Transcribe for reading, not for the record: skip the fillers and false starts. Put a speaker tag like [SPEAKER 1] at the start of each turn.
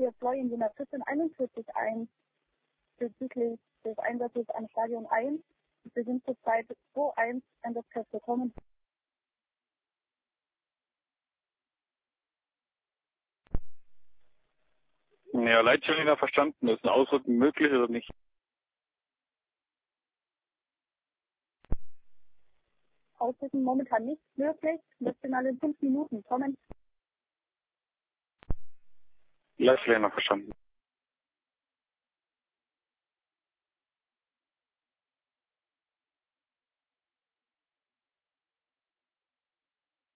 [SPEAKER 1] hier Floy in Wiener 1441 bezüglich des Einsatzes am Stadion 1. Wir sind zurzeit 2-1 Einsatzkräfte kommen.
[SPEAKER 2] Ja, Leitstelle verstanden. Ist ein Ausrücken möglich oder nicht?
[SPEAKER 1] Ausrücken momentan nicht möglich. Maximal in 5 Minuten kommen.
[SPEAKER 2] Leitstelle verstanden.